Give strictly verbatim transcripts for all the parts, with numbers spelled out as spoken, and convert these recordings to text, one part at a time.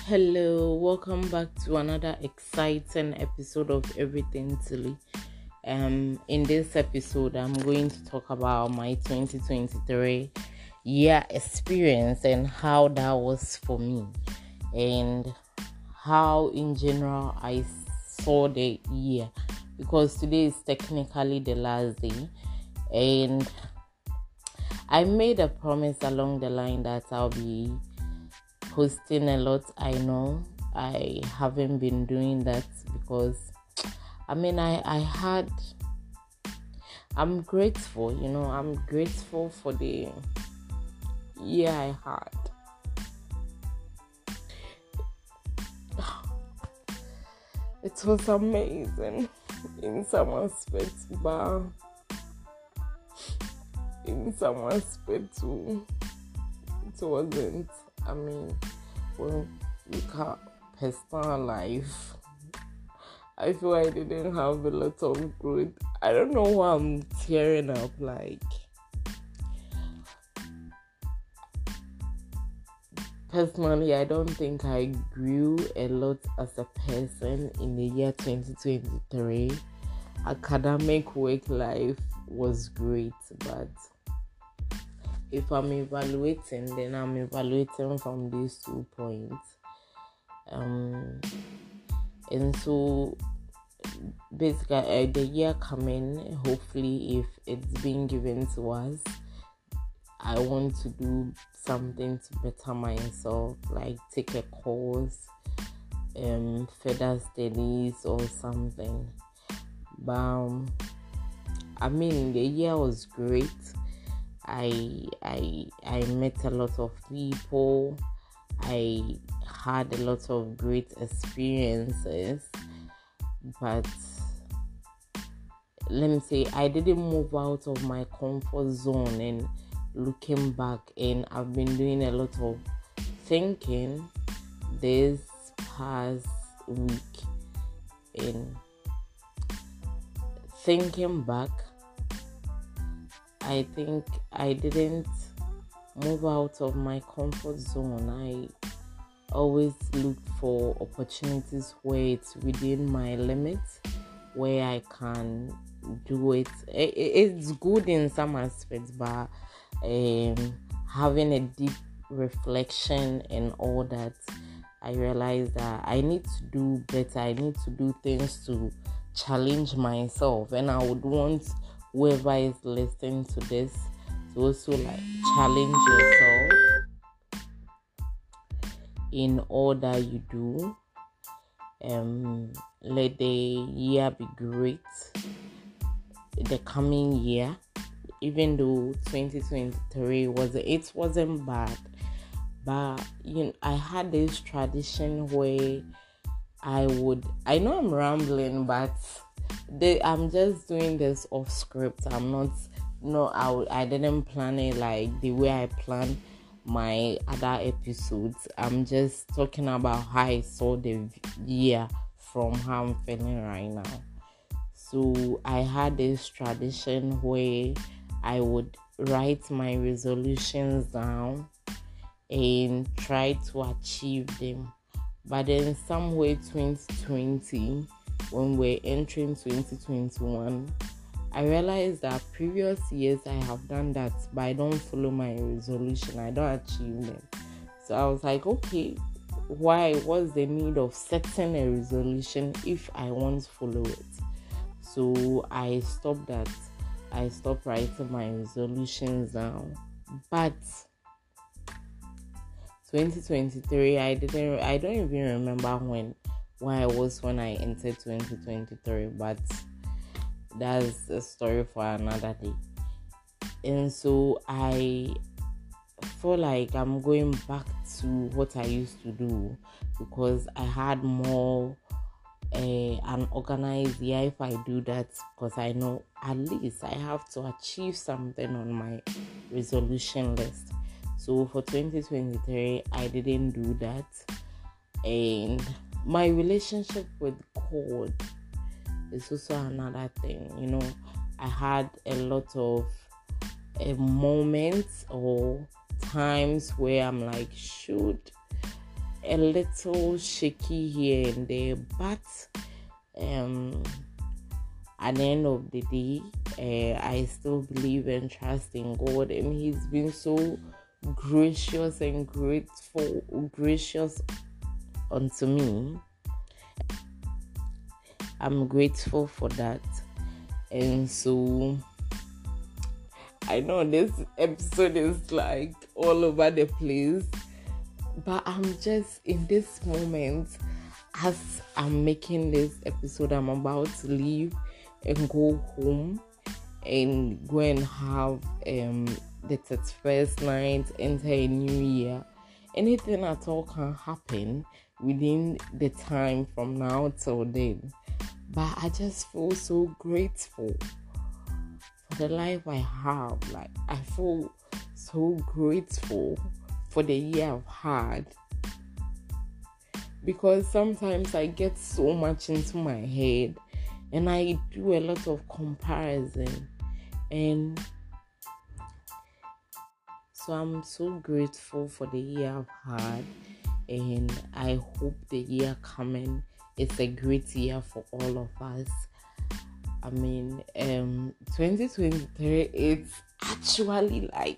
Hello, welcome back to another exciting episode of Everything Tilly. Um, in this episode, I'm going to talk about my twenty twenty-three year experience and how that was for me, and how in general I saw the year, because today is technically the last day, and I made a promise along the line that I'll be posting a lot. I know I haven't been doing that because I mean I I had I'm grateful, you know, I'm grateful for the year I had. It was amazing in some aspects, but in some aspects too, it wasn't. I mean, when we look at personal life, I feel I didn't have a lot of growth. I don't know why I'm tearing up. Like, personally, I don't think I grew a lot as a person in the year twenty twenty-three. Academic work life was great, but if I'm evaluating, then I'm evaluating from these two points. Um, and so basically, uh, the year coming, hopefully, if it's being given to us, I want to do something to better myself, like take a course, um, further studies or something. But um, I mean, the year was great. I I I met a lot of people. I had a lot of great experiences, but let me say I didn't move out of my comfort zone. And looking back, and I've been doing a lot of thinking this past week. And thinking back, I think I didn't move out of my comfort zone. I always look for opportunities where it's within my limits, where I can do it. It's good in some aspects, but um, having a deep reflection and all that, I realized that I need to do better. I need to do things to challenge myself, and I would want whoever is listening to this to also like challenge yourself in all that you do. Um, let the year be great. The coming year, even though twenty twenty-three was it wasn't bad, but you know I had this tradition where I would I know I'm rambling, but They, I'm just doing this off script. I'm not, no, I, I didn't plan it like the way I plan my other episodes. I'm just talking about how I saw the year from how I'm feeling right now. So I had this tradition where I would write my resolutions down and try to achieve them. But then somewhere twenty twenty, when we're entering twenty twenty-one, I realized that previous years I have done that, but I don't follow my resolution. I don't achieve them. So I was like, okay, why? What's the need of setting a resolution if I won't follow it? So I stopped that. I stopped writing my resolutions down. But twenty twenty-three, I didn't. I don't even remember when. where I was when I entered twenty twenty-three, but that's a story for another day. And so I feel like I'm going back to what I used to do, because I had more uh, an organized year if I do that, because I know at least I have to achieve something on my resolution list. So for twenty twenty-three, I didn't do that. And my relationship with God is also another thing. You know, I had a lot of uh, moments or times where I'm like, should a little shaky here and there, but um at the end of the day, uh, I still believe and trust in God, and He's been so gracious and grateful, gracious unto me. I'm grateful for that. And so I know this episode is like all over the place, but I'm just in this moment as I'm making this episode. I'm about to leave and go home and go and have um the thirty-first night, enter a new year. Anything at all can happen within the time from now till then. But I just feel so grateful for the life I have. Like, I feel so grateful for the year I've had. Because sometimes I get so much into my head and I do a lot of comparison. And so I'm so grateful for the year I've had. And I hope the year coming is a great year for all of us. I mean, um, twenty twenty-three, it's actually like,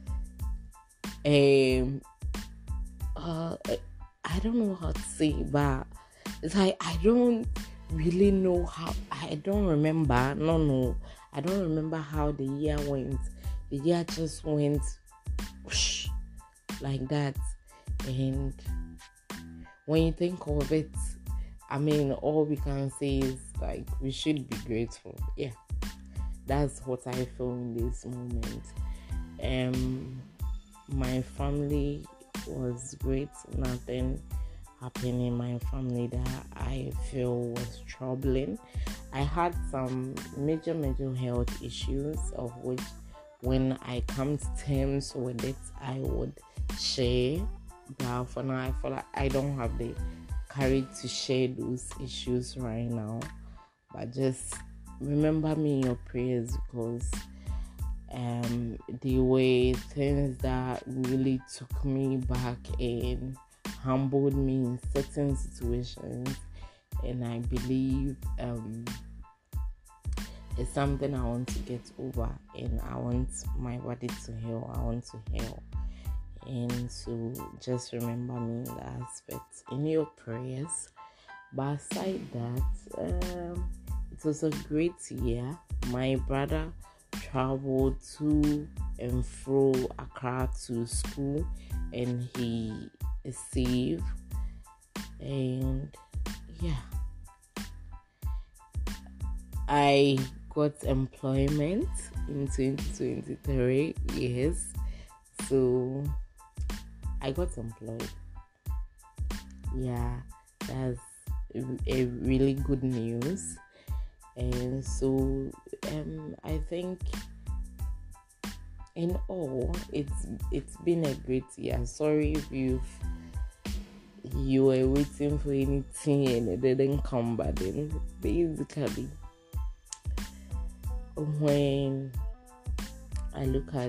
um, uh, I don't know how to say, but it's like, I don't really know how, I don't remember, no, no, I don't remember how the year went. The year just went whoosh, like that. And when you think of it, I mean, all we can say is like, we should be grateful. Yeah, that's what I feel in this moment. Um, my family was great. Nothing happened in my family that I feel was troubling. I had some major, major health issues, of which when I come to terms with it, I would share. But for now, I feel like I don't have the courage to share those issues right now. But just remember me in your prayers, because um the way things that really took me back and humbled me in certain situations, and I believe um it's something I want to get over, and I want my body to heal. I want to heal. And so just remember me in that aspect in your prayers. But aside that, um, it was a great year. My brother traveled to and fro Accra to school, and he is safe. And yeah, I got employment in twenty twenty-three. Yes, so I got employed. Yeah, that's a really good news. And so um I think in all, it's it's been a great year. Sorry if you've you were waiting for anything and it didn't come, but then basically when I look at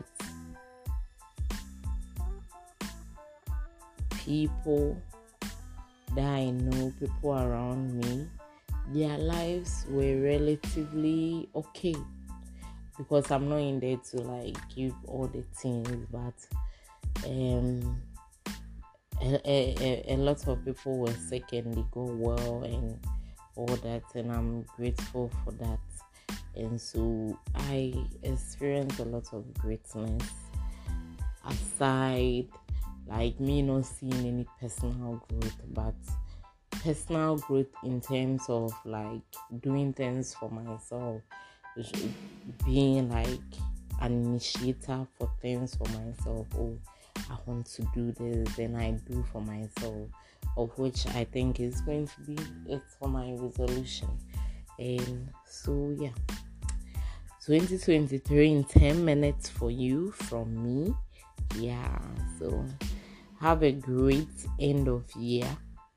people that I know, people around me, their lives were relatively okay, because I'm not in there to like give all the things, but um a, a, a lot of people were sick and they go well and all that, and I'm grateful for that. And so I experienced a lot of greatness, aside like me not seeing any personal growth, but personal growth in terms of like doing things for myself, being like an initiator for things for myself. Oh, I want to do this, and I do for myself, of which I think is going to be it for my resolution. And so yeah, twenty twenty-three in ten minutes for you from me. Yeah, so have a great end of year,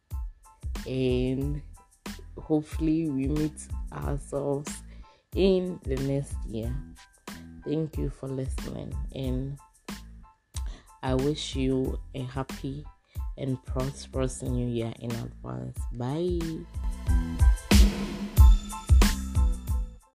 and hopefully we meet ourselves in the next year. Thank you for listening, and I wish you a happy and prosperous new year in advance. Bye.